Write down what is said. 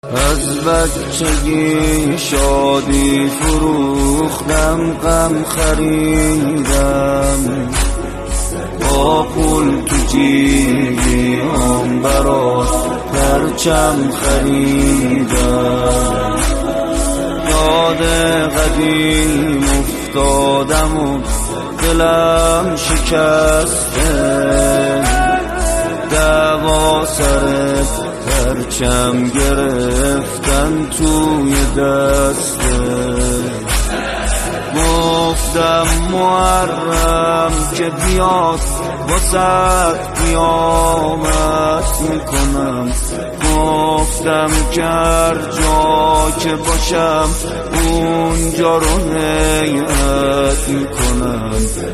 از بچگی شادی فروختم، غم خریدم، با پول تو جیبم برات پرچم خریدم. یاد قدیم افتادم و دلم شکسته، دعوا سرت پرچم گرفتن توی دسته. گفتم محرم که بیاد واسه قیامت میکنم، گفتم که هر جا که باشم اونجا رو نیت میکنم.